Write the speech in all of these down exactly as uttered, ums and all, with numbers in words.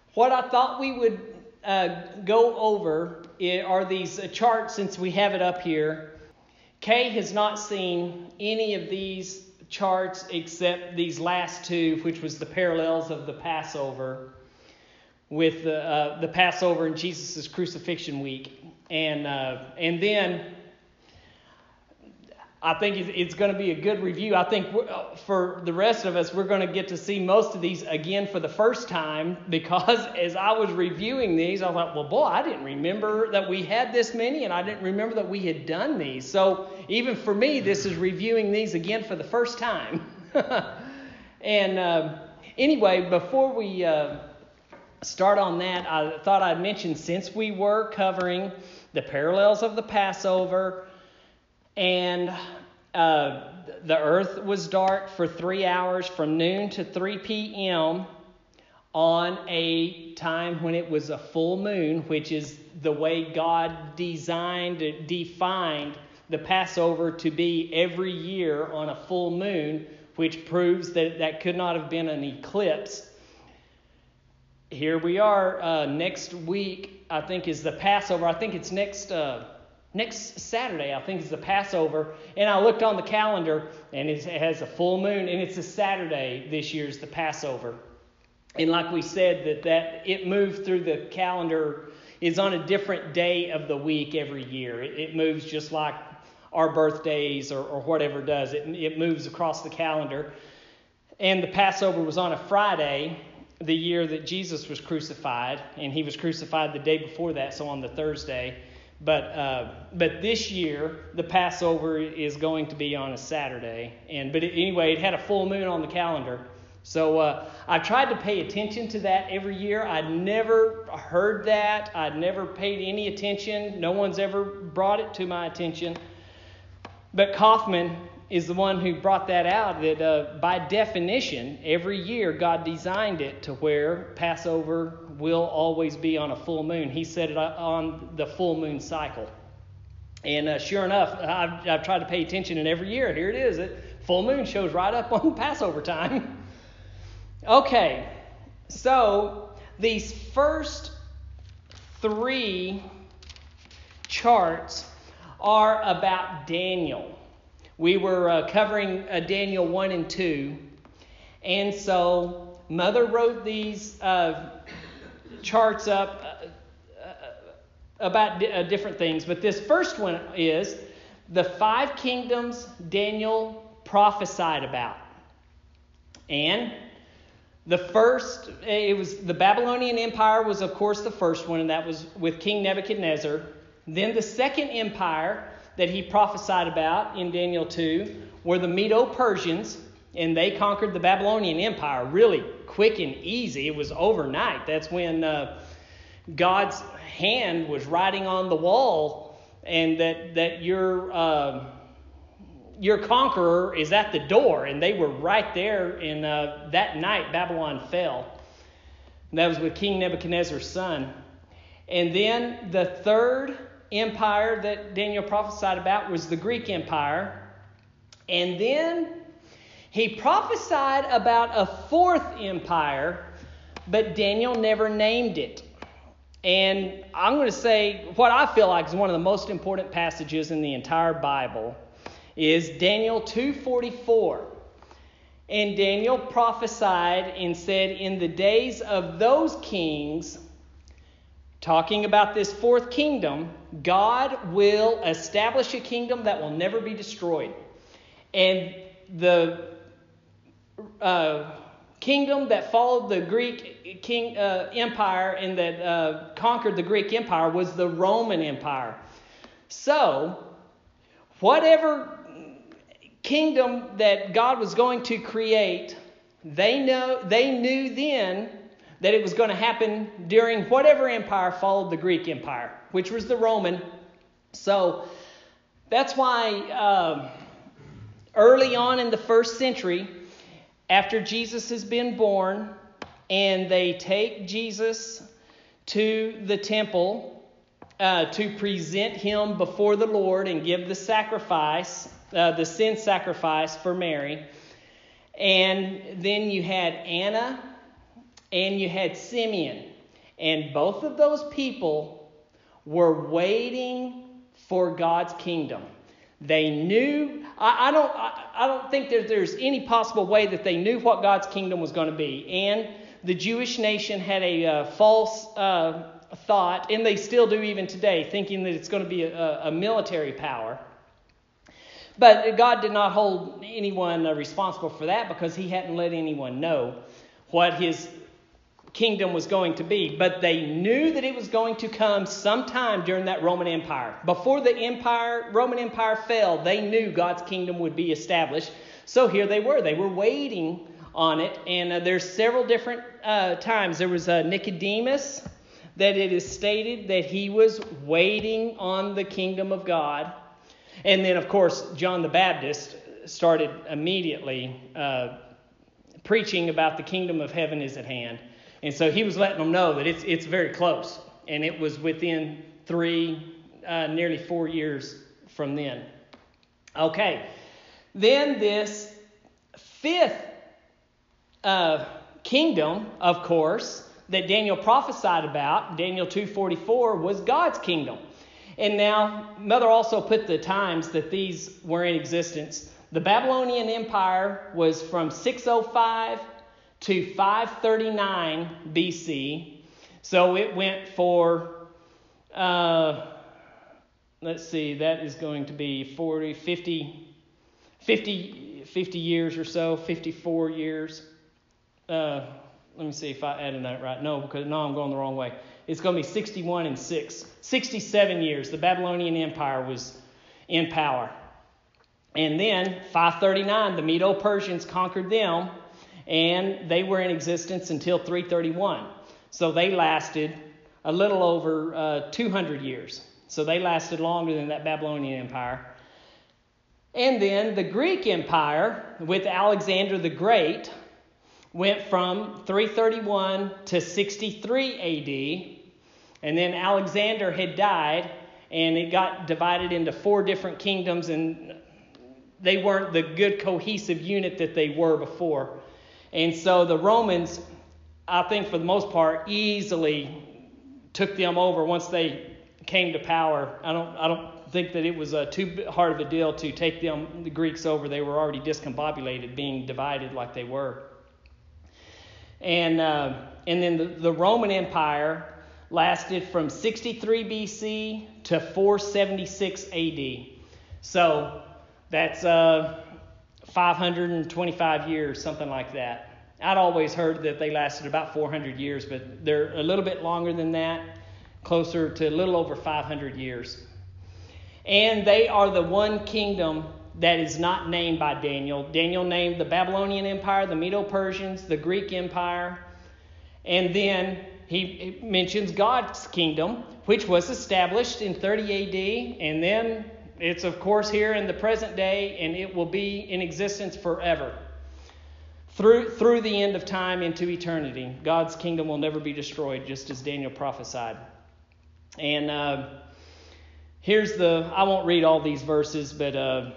What I thought we would uh, go over are these charts, since we have it up here. Kay has not seen any of these charts except these last two, which was the parallels of the Passover with the, uh, the Passover and Jesus' crucifixion week. And, uh, and then I think it's going to be a good review. I think for the rest of us, we're going to get to see most of these again for the first time, because as I was reviewing these, I thought, well, boy, I didn't remember that we had this many, and I didn't remember that we had done these. So even for me, this is reviewing these again for the first time. and uh, anyway, before we uh, start on that, I thought I'd mention, since we were covering the parallels of the Passover, and uh, the earth was dark for three hours from noon to three p.m. on a time when it was a full moon, which is the way God designed, defined the Passover to be every year on a full moon, which proves that that could not have been an eclipse. Here we are. Uh, next week, I think, is the Passover. I think it's next... Uh, Next Saturday, I think, is the Passover. And I looked on the calendar, and it has a full moon, and it's a Saturday this year is the Passover. And like we said, that, that it moved through the calendar is on a different day of the week every year. It, it moves just like our birthdays or, or whatever does. It, it moves across the calendar. And the Passover was on a Friday, the year that Jesus was crucified. And he was crucified the day before that, so on the Thursday. But uh, but this year, the Passover is going to be on a Saturday. And But it, anyway, it had a full moon on the calendar. So uh, I tried to pay attention to that every year. I'd never heard that. I'd never paid any attention. No one's ever brought it to my attention. But Kaufman is the one who brought that out, that uh, by definition, every year God designed it to where Passover will always be on a full moon. He set it on the full moon cycle. And uh, sure enough, I've, I've tried to pay attention, and every year, here it is. It, full moon shows right up on Passover time. Okay, so these first three charts are about Daniel. We were uh, covering uh, Daniel one and two. And so Mother wrote these uh, charts up uh, uh, about di- uh, different things. But this first one is the five kingdoms Daniel prophesied about. And the first, it was the Babylonian Empire was, of course, the first one. And that was with King Nebuchadnezzar. Then the second empire that he prophesied about in Daniel two were the Medo-Persians, and they conquered the Babylonian Empire really quick and easy. It was overnight. That's when uh, God's hand was writing on the wall, and that that your uh, your conqueror is at the door, and they were right there. And uh, that night, Babylon fell. And that was with King Nebuchadnezzar's son. And then the third empire that Daniel prophesied about was the Greek Empire. And then he prophesied about a fourth empire, but Daniel never named it. And I'm going to say what I feel like is one of the most important passages in the entire Bible is Daniel two forty-four. And Daniel prophesied and said, in the days of those kings, talking about this fourth kingdom, God will establish a kingdom that will never be destroyed. And the uh, kingdom that followed the Greek king uh, empire and that uh, conquered the Greek empire was the Roman Empire. So, whatever kingdom that God was going to create, they know they knew then that it was going to happen during whatever empire followed the Greek Empire, which was the Roman. So that's why uh, early on in the first century, after Jesus has been born, and they take Jesus to the temple uh, to present him before the Lord and give the sacrifice, uh, the sin sacrifice for Mary. And then you had Anna, and you had Simeon. And both of those people were waiting for God's kingdom. They knew, I, I don't I, I don't think that there's any possible way that they knew what God's kingdom was going to be. And the Jewish nation had a uh, false uh, thought, and they still do even today, thinking that it's going to be a, a military power. But God did not hold anyone uh, responsible for that, because he hadn't let anyone know what his kingdom was going to be. But they knew that it was going to come sometime during that Roman Empire. Before the empire, Roman Empire fell, they knew God's kingdom would be established. So here they were. They were waiting on it. And uh, there's several different uh, times. There was uh, Nicodemus, that it is stated that he was waiting on the kingdom of God. And then, of course, John the Baptist started immediately uh, preaching about the kingdom of heaven is at hand. And so he was letting them know that it's it's very close. And it was within three, uh, nearly four years from then. Okay. Then this fifth uh, kingdom, of course, that Daniel prophesied about, Daniel two forty-four, was God's kingdom. And now, Mother also put the times that these were in existence. The Babylonian Empire was from six oh five to five thirty-nine B C. So it went for, uh, let's see, that is going to be forty, fifty, fifty, fifty years or so, fifty-four years. Uh, let me see if I added that right. No, because no, I'm going the wrong way. It's going to be sixty-one and six. sixty-seven years. The Babylonian Empire was in power. And then, five thirty-nine, the Medo-Persians conquered them, and they were in existence until three thirty-one. So they lasted a little over uh, two hundred years. So they lasted longer than that Babylonian Empire. And then the Greek Empire, with Alexander the Great, went from three thirty-one to sixty-three A D. And then Alexander had died, and it got divided into four different kingdoms, and they weren't the good cohesive unit that they were before. And so the Romans, I think for the most part, easily took them over once they came to power. I don't I don't think that it was uh, too hard of a deal to take them, the Greeks, over. They were already discombobulated, being divided like they were. And uh, and then the, the Roman Empire lasted from sixty-three B C to four seventy-six A D. So that's uh, five hundred twenty-five years, something like that. I'd always heard that they lasted about four hundred years, but they're a little bit longer than that, closer to a little over five hundred years. And they are the one kingdom that is not named by Daniel. Daniel named the Babylonian Empire, the Medo-Persians, the Greek Empire, and then he mentions God's kingdom, which was established in thirty A D, and then it's, of course, here in the present day, and it will be in existence forever. Through, through the end of time into eternity. God's kingdom will never be destroyed, just as Daniel prophesied. And uh, here's the, I won't read all these verses, but uh,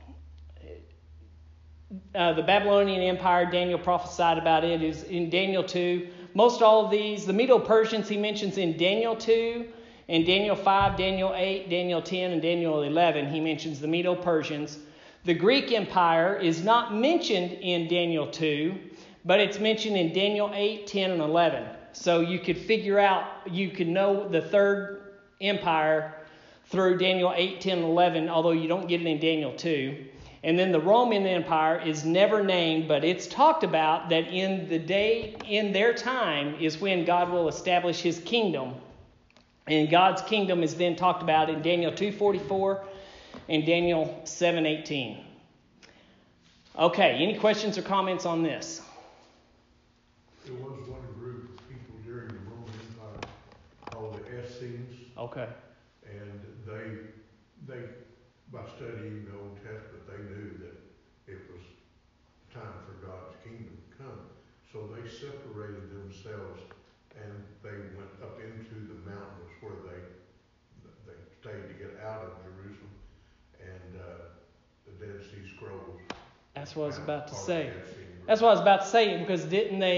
uh, the Babylonian Empire, Daniel prophesied about it, is in Daniel two. Most all of these, the Medo-Persians he mentions in Daniel two, and Daniel five, Daniel eight, Daniel ten, and Daniel eleven. He mentions the Medo-Persians. The Greek Empire is not mentioned in Daniel two, but it's mentioned in Daniel eight, ten, and eleven. So you could figure out, you could know the third empire through Daniel eight, ten, and eleven, although you don't get it in Daniel two. And then the Roman Empire is never named, but it's talked about that in the day, in their time, is when God will establish his kingdom. And God's kingdom is then talked about in Daniel two forty-four and Daniel seven eighteen. Okay, any questions or comments on this? There was one group of people during the Roman Empire called the Essenes. Okay. And they, they, by studying the Old Testament, they knew that it was time for God's kingdom to come. So they separated themselves and they went up into the mountains where they they stayed to get out of Jerusalem. And uh, the Dead Sea Scrolls. That's what I was about to say. That's what I was about to say, because didn't they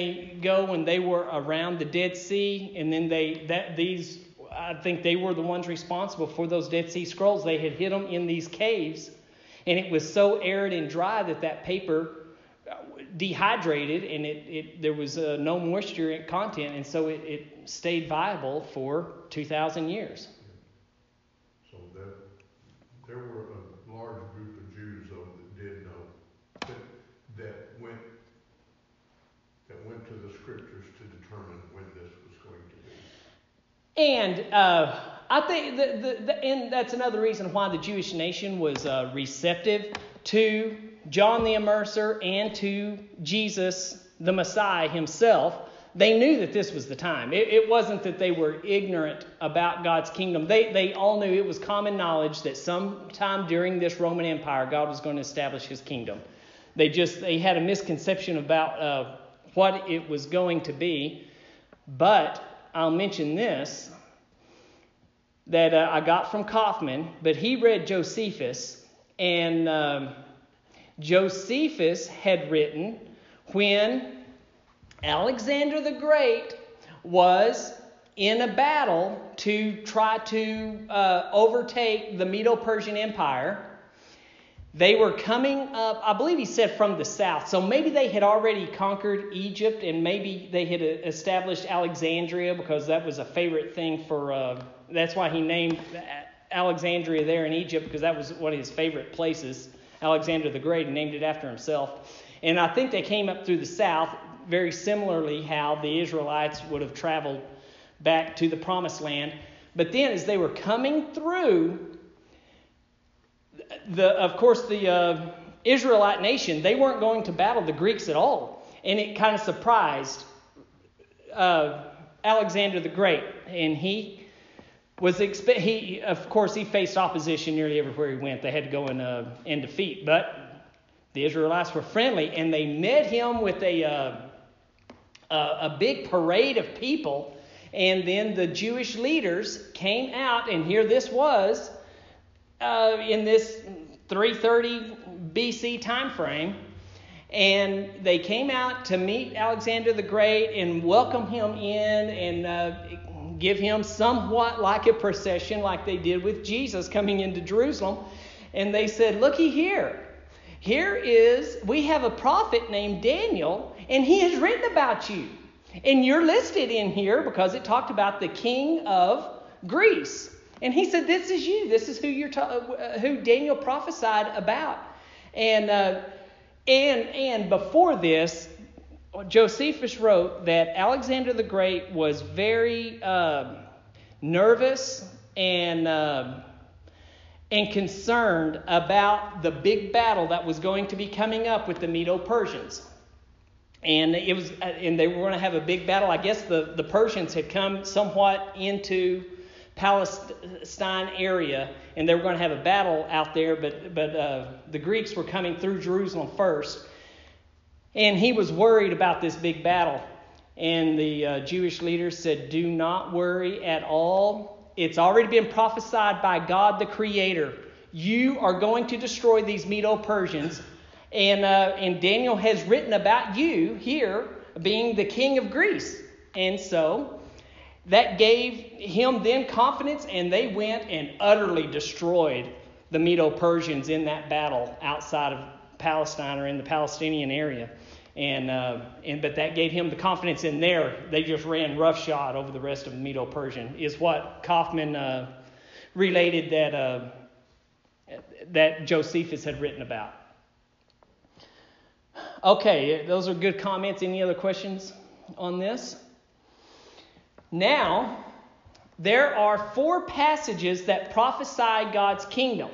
ago when they were around the Dead Sea, and then they that these I think they were the ones responsible for those Dead Sea Scrolls. They had hid them in these caves, and it was so arid and dry that that paper dehydrated, and it, it there was uh, no moisture content, and so it, it stayed viable for two thousand years. So that there were a large group of Jews though that did know that that went that went to the scriptures to determine when this was going to be. And uh, I think the, the, the and that's another reason why the Jewish nation was uh, receptive to John the Immerser and to Jesus, the Messiah himself. They knew that this was the time. It, it wasn't that they were ignorant about God's kingdom. They they all knew, it was common knowledge that sometime during this Roman Empire, God was going to establish his kingdom. They just they had a misconception about uh, what it was going to be. But I'll mention this, that uh, I got from Kaufman, but he read Josephus, and um, Josephus had written when Alexander the Great was in a battle to try to uh, overtake the Medo-Persian Empire. They were coming up, I believe he said, from the south. So maybe they had already conquered Egypt, and maybe they had established Alexandria, because that was a favorite thing for, uh, that's why he named Alexandria there in Egypt, because that was one of his favorite places. Alexander the Great, and named it after himself. And I think they came up through the south, very similarly how the Israelites would have traveled back to the Promised Land. But then as they were coming through, the of course the uh, Israelite nation, they weren't going to battle the Greeks at all. And it kind of surprised uh, Alexander the Great. And he was expe- he of course he faced opposition nearly everywhere he went. They had to go in uh, in defeat, but the Israelites were friendly, and they met him with a uh, a, a big parade of people. And then the Jewish leaders came out, and here this was uh, in this three thirty B C time frame, and they came out to meet Alexander the Great and welcome him in, and uh, give him somewhat like a procession, like they did with Jesus coming into Jerusalem. And they said, looky here. Here is, we have a prophet named Daniel, and he has written about you. And you're listed in here because it talked about the king of Greece. And he said, this is you. This is who you're ta- uh, who Daniel prophesied about. And uh, and and before this, Josephus wrote that Alexander the Great was very uh, nervous and uh, and concerned about the big battle that was going to be coming up with the Medo-Persians. And it was, and they were going to have a big battle. I guess the, the Persians had come somewhat into Palestine area, and they were going to have a battle out there. But but uh, the Greeks were coming through Jerusalem first, and he was worried about this big battle. And the uh, Jewish leaders said, "Do not worry at all. It's already been prophesied by God the Creator. You are going to destroy these Medo-Persians." And uh, and Daniel has written about you here being the king of Greece. And so that gave him then confidence, and they went and utterly destroyed the Medo-Persians in that battle outside of Palestine or in the Palestinian area. And uh, and but that gave him the confidence in there. They just ran roughshod over the rest of the Medo-Persian, is what Kaufman uh, related that uh, that Josephus had written about. Okay, those are good comments. Any other questions on this? Now, there are four passages that prophesy God's kingdom.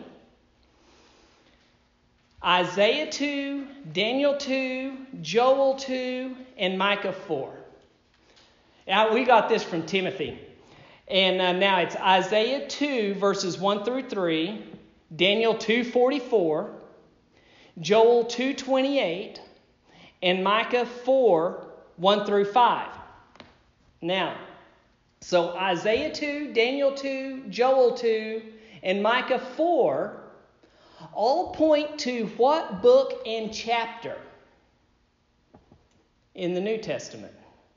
Isaiah two, Daniel two, Joel two, and Micah four. Now, we got this from Timothy. And uh, now it's Isaiah two, verses one through three, Daniel two forty-four, Joel two twenty-eight, and Micah four, one through five. Now, so Isaiah two, Daniel two, Joel two, and Micah four all point to what book and chapter in the New Testament?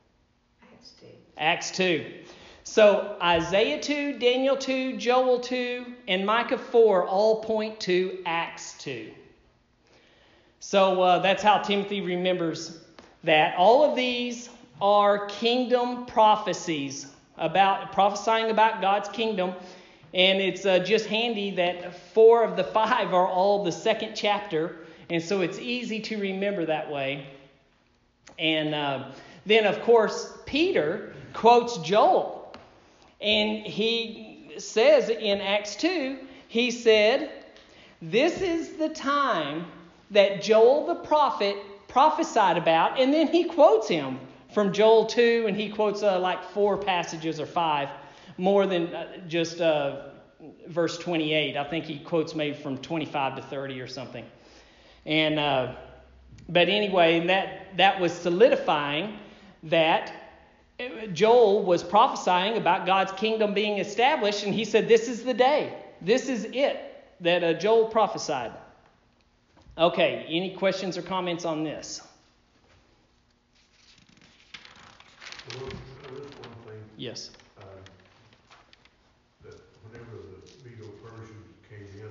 Acts two. So Isaiah two, Daniel two, Joel two, and Micah four all point to Acts two. So uh, that's how Timothy remembers that. All of these are kingdom prophecies, about prophesying about God's kingdom. And it's uh, just handy that four of the five are all the second chapter. And so it's easy to remember that way. And uh, then, of course, Peter quotes Joel. And he says in Acts two, he said, "This is the time that Joel the prophet prophesied about." And then he quotes him from Joel two, and he quotes uh, like four passages or five, more than uh, just uh, verse twenty-eight. I think he quotes maybe from twenty-five to thirty or something. And uh, but anyway, that that was solidifying that Joel was prophesying about God's kingdom being established, and he said, "This is the day. This is it that uh, Joel prophesied." Okay, any questions or comments on this? Well, there is one thing. Yes. Uh, that whenever the Medo-Persians came in,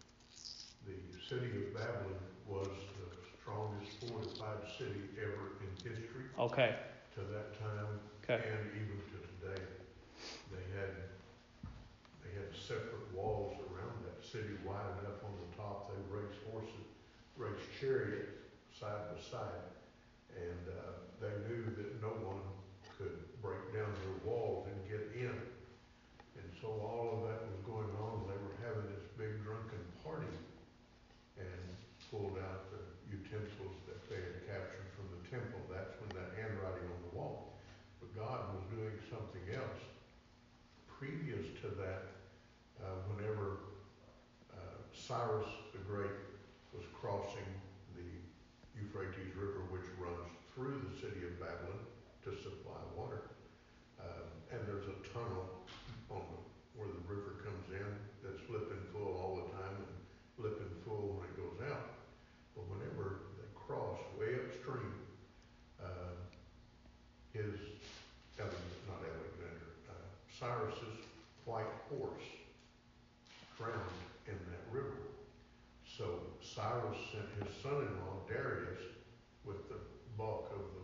the city of Babylon was the strongest fortified city ever in history. Okay. To that time, Okay. and even to today. They had they had separate walls around that city, wide enough on the top. They raced horses, raced chariots side by side, and uh, they knew that no one could break down their walls and get in. And so all of that was going on. They were having this big drunken party and pulled out the utensils that they had captured from the temple. That's when that handwriting on the wall. But God was doing something else. Previous to that, uh, whenever uh, Cyrus the Great was crossing the Euphrates River, which runs through the city of Babylon to supply water, um, and there's a tunnel on the, where the river comes in that's flipping full all the time and flipping full when it goes out. But whenever they cross way upstream, uh, his not Alexander, uh, Cyrus's white horse drowned in that river. So Cyrus sent his son-in-law Darius with the bulk of the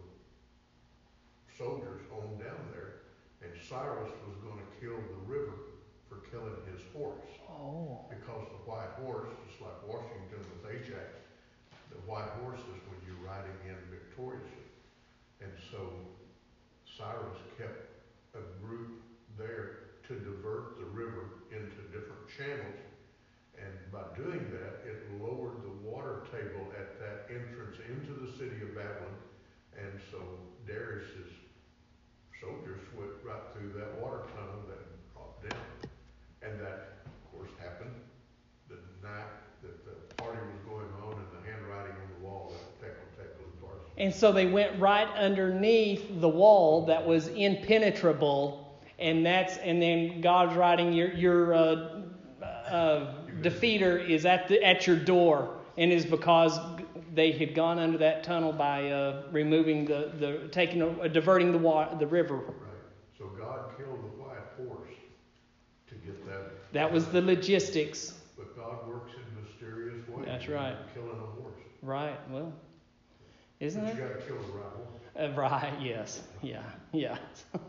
soldiers on down there, and Cyrus was going to kill the river for killing his horse. Oh. Because the white horse, just like Washington with Ajax, the white horse is when you're riding in victoriously. And so Cyrus kept a group there to divert the river into different channels, and by doing that, it lowered the water table at that entrance into the city of Babylon, and so Darius's soldiers went right through that water tunnel that dropped down. And that, of course, happened the night that the party was going on and the handwriting on the wall, that Tekel, Tekel, and Parson. And so they went right underneath the wall that was impenetrable, and that's and then God's writing, your your uh, uh, defeater is at the at your door, and is because they had gone under that tunnel by uh, removing the the taking uh, diverting the water, the river. Right. So God killed the white horse to get that. That was the logistics. But God works in mysterious ways. That's right. Killing a horse. Right. Well, isn't but it? You got to kill the right horse. Uh, right. Yes. Yeah. Yeah.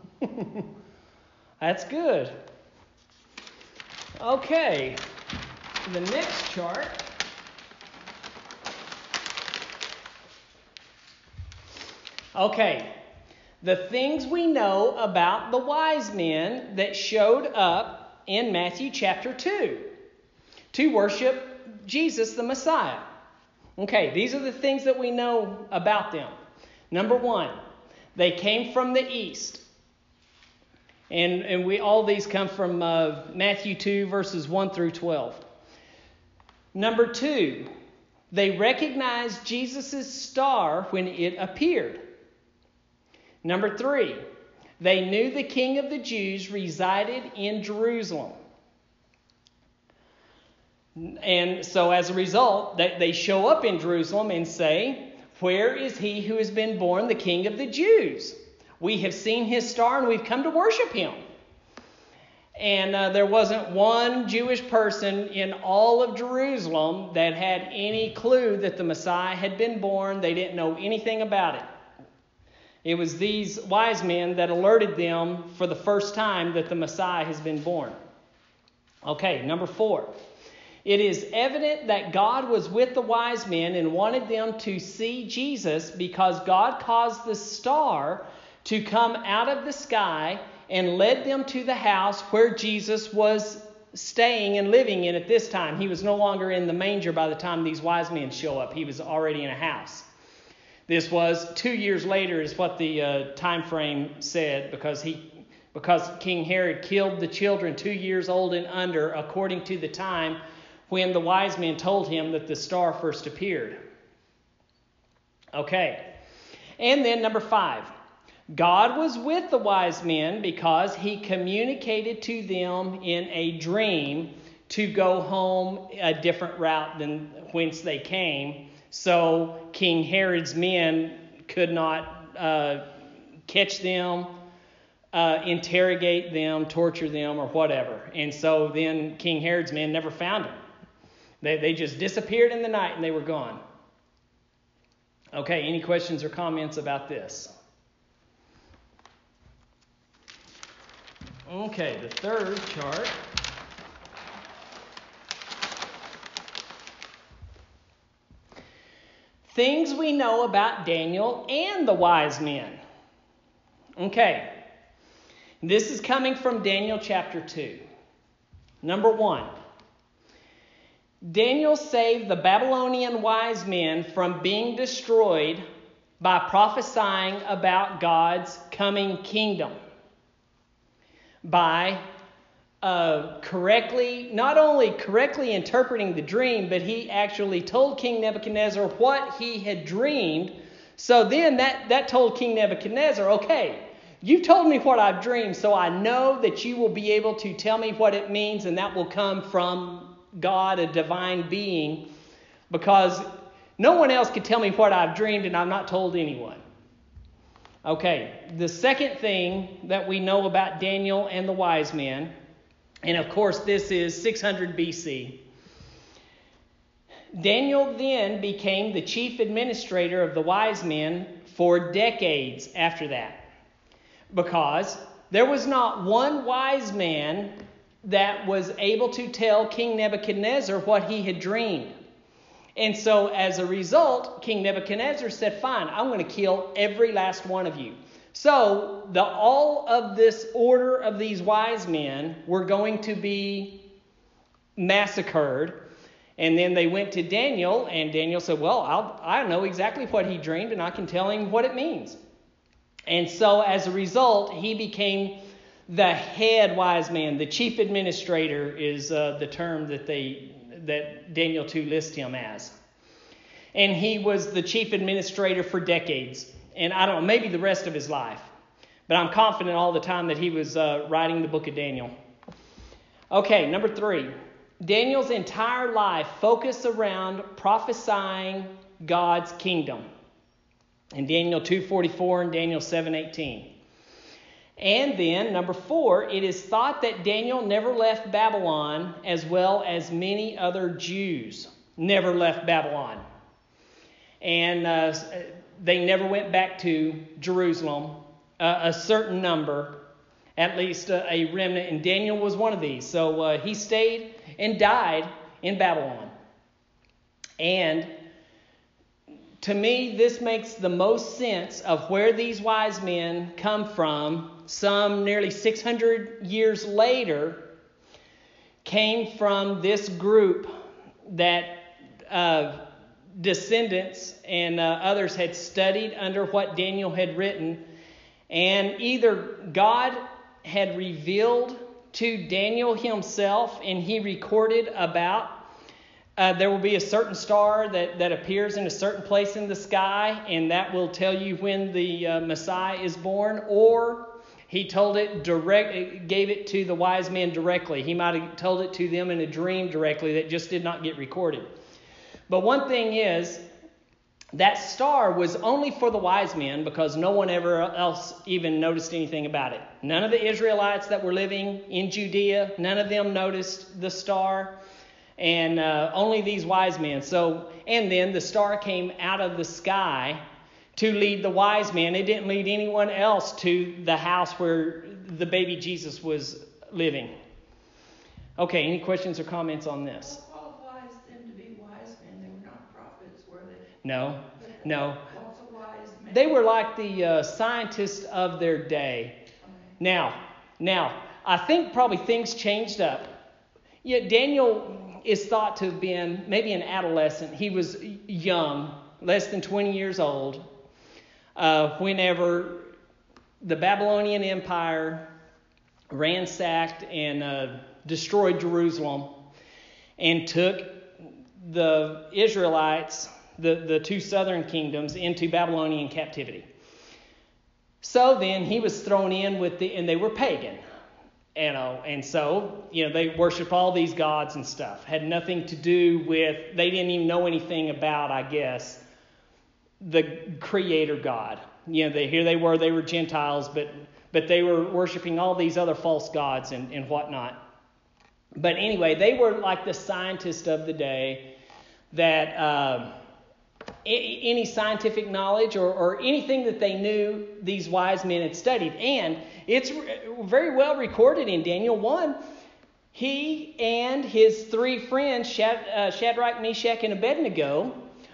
That's good. Okay. The next chart. Okay. The things we know about the wise men that showed up in Matthew chapter two to worship Jesus the Messiah. Okay, these are the things that we know about them. Number one, they came from the east. And, and we all these come from uh, Matthew two, verses one through twelve. Number two, they recognized Jesus' star when it appeared. Number three, they knew the King of the Jews resided in Jerusalem. And so as a result, they, they show up in Jerusalem and say, "Where is he who has been born the King of the Jews? We have seen his star and we've come to worship him. And uh, there wasn't one Jewish person in all of Jerusalem that had any clue that the Messiah had been born. They didn't know anything about it. It was these wise men that alerted them for the first time that the Messiah has been born. Okay, number four. It is evident that God was with the wise men and wanted them to see Jesus because God caused the star to come out of the sky and led them to the house where Jesus was staying and living in at this time. He was no longer in the manger by the time these wise men show up. He was already in a house. This was two years later is what the uh, time frame said, because he, because King Herod killed the children two years old and under according to the time when the wise men told him that the star first appeared. Okay. And then number five. God was with the wise men because he communicated to them in a dream to go home a different route than whence they came. So King Herod's men could not uh, catch them, uh, interrogate them, torture them, or whatever. And so then King Herod's men never found them. They, they just disappeared in the night and they were gone. Okay, any questions or comments about this? Okay, the third chart. Things we know about Daniel and the wise men. Okay, this is coming from Daniel chapter two. Number one, Daniel saved the Babylonian wise men from being destroyed by prophesying about God's coming kingdom. By uh, correctly, not only correctly interpreting the dream, but he actually told King Nebuchadnezzar what he had dreamed. So then that, that told King Nebuchadnezzar, okay, you've told me what I've dreamed, so I know that you will be able to tell me what it means, and that will come from God, a divine being, because no one else could tell me what I've dreamed, and I've not told anyone. Okay, the second thing that we know about Daniel and the wise men, and of course this is six hundred B C. Daniel then became the chief administrator of the wise men for decades after that, because there was not one wise man that was able to tell King Nebuchadnezzar what he had dreamed. And so as a result, King Nebuchadnezzar said, fine, I'm going to kill every last one of you. So the, all of this order of these wise men were going to be massacred. And then they went to Daniel, and Daniel said, well, I'll, I know exactly what he dreamed, and I can tell him what it means. And so as a result, he became the head wise man. The chief administrator is uh, the term that they that Daniel two lists him as. And he was the chief administrator for decades. And I don't know, maybe the rest of his life. But I'm confident all the time that he was uh, writing the book of Daniel. Okay, number three. Daniel's entire life focused around prophesying God's kingdom. In Daniel two forty-four and Daniel seven eighteen. And then, number four, it is thought that Daniel never left Babylon, as well as many other Jews never left Babylon. And uh, they never went back to Jerusalem, uh, a certain number, at least uh, a remnant, and Daniel was one of these. So uh, he stayed and died in Babylon. And to me, this makes the most sense of where these wise men come from. Some nearly six hundred years later, came from this group that uh, descendants and uh, others had studied under what Daniel had written. And either God had revealed to Daniel himself, and he recorded about Uh, there will be a certain star that, that appears in a certain place in the sky, and that will tell you when the uh, Messiah is born. Or he told it direct, gave it to the wise men directly. He might have told it to them in a dream directly that just did not get recorded. But one thing is that star was only for the wise men because no one ever else even noticed anything about it. None of the Israelites that were living in Judea, none of them noticed the star, and uh, only these wise men. So, and then the star came out of the sky to lead the wise men. It didn't lead anyone else to the house where the baby Jesus was living. Okay, any questions or comments on this? What qualifies them to be wise men? They were not prophets, were they? No, no. What's a wise man? They were like the uh, scientists of their day. Okay. Now, now, I think probably things changed up. Yeah, Daniel is thought to have been maybe an adolescent. He was young, less than twenty years old, uh, whenever the Babylonian Empire ransacked and uh, destroyed Jerusalem and took the Israelites, the, the two southern kingdoms, into Babylonian captivity. So then he was thrown in with the, and they were pagan. You know, and so, you know, they worshiped all these gods and stuff. Had nothing to do with, they didn't even know anything about, I guess, the creator God. You know, they, here they were, they were Gentiles, but but they were worshiping all these other false gods and, and whatnot. But anyway, they were like the scientists of the day that uh, any scientific knowledge or, or anything that they knew, these wise men had studied. And it's very well recorded in Daniel one. He and his three friends, Shad, uh, Shadrach, Meshach, and Abednego,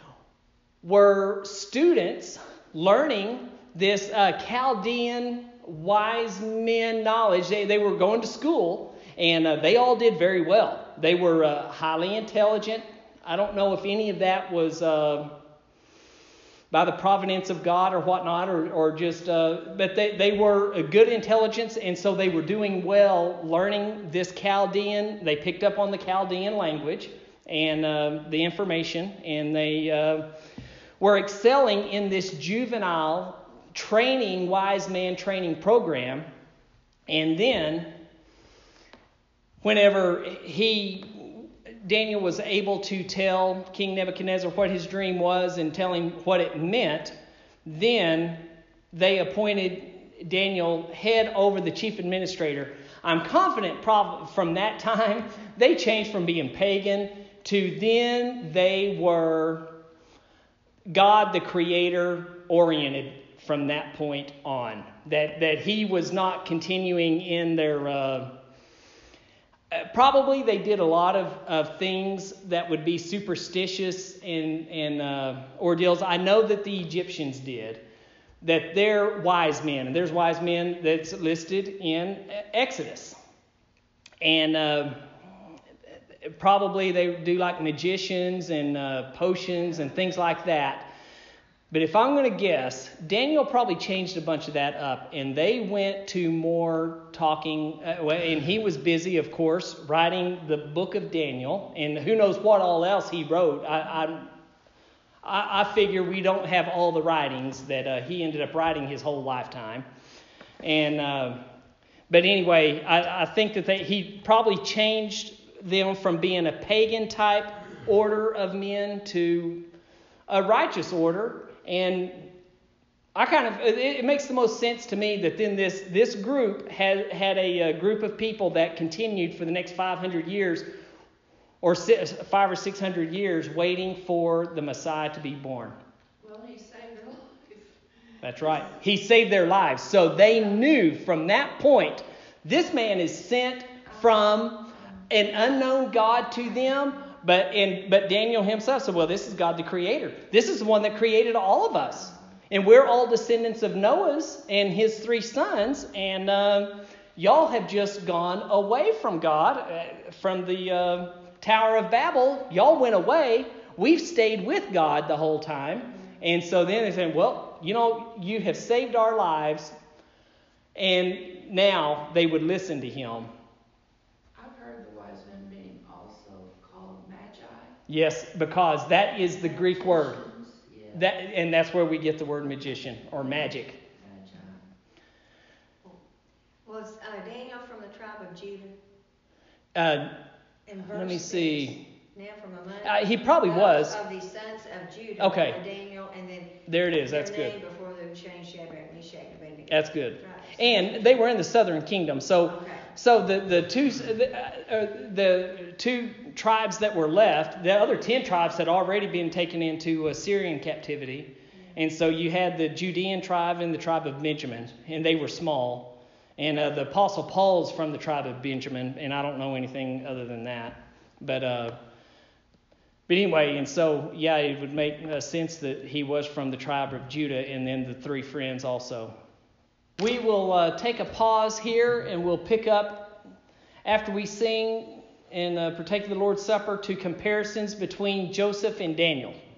were students learning this uh, Chaldean wise men knowledge. They, they were going to school, and uh, they all did very well. They were uh, highly intelligent. I don't know if any of that was uh, by the providence of God or whatnot, or, or just, uh, but they, they were a good intelligence, and so they were doing well learning this Chaldean. They picked up on the Chaldean language and uh, the information, and they uh, were excelling in this juvenile training, wise man training program. And then, whenever he... Daniel was able to tell King Nebuchadnezzar what his dream was and tell him what it meant, then they appointed Daniel head over the chief administrator. I'm confident prob- from that time they changed from being pagan to then they were God the Creator oriented from that point on. That, that he was not continuing in their... Uh, Uh, probably they did a lot of, of things that would be superstitious and, and uh, ordeals. I know that the Egyptians did. That they're wise men. And there's wise men that's listed in Exodus. And uh, probably they do like magicians and uh, potions and things like that. But if I'm going to guess, Daniel probably changed a bunch of that up, and they went to more talking, uh, and he was busy, of course, writing the book of Daniel, and who knows what all else he wrote. I I, I figure we don't have all the writings that uh, he ended up writing his whole lifetime. And uh, but anyway, I, I think that they, he probably changed them from being a pagan type order of men to a righteous order. And I kind of, it, it makes the most sense to me that then this this group had had a, a group of people that continued for the next five hundred years, or six, five or six hundred years, waiting for the Messiah to be born. Well, he saved their life. That's right. He saved their lives. So they knew from that point, this man is sent from an unknown God to them. But and but Daniel himself said, well, this is God the Creator. This is the one that created all of us. And we're all descendants of Noah's and his three sons. And uh, y'all have just gone away from God, uh, from the uh, Tower of Babel. Y'all went away. We've stayed with God the whole time. And so then they said, well, you know, you have saved our lives. And now they would listen to him. Yes, because that is the Greek word. Yeah. That, and that's where we get the word magician or magic. Was uh, Daniel from the tribe of Judah? Uh, In verse let me six, see. now from a month? Uh, he probably Those was. Of the sons of Judah. Okay. Are Daniel, and then. There it is. their That's good. name before they changed Shadrach, Meshach, and Abednego. That's good. Right. And they were in the southern kingdom. So, Okay. so the the two the, uh, the two tribes that were left, the other ten tribes had already been taken into Assyrian captivity, and so you had the Judean tribe and the tribe of Benjamin, and they were small. And uh, the Apostle Paul's from the tribe of Benjamin, and I don't know anything other than that. But uh, but anyway, and so yeah, it would make uh, sense that he was from the tribe of Judah, and then the three friends also. We will uh, take a pause here, and we'll pick up after we sing and uh, partake of the Lord's Supper to comparisons between Joseph and Daniel.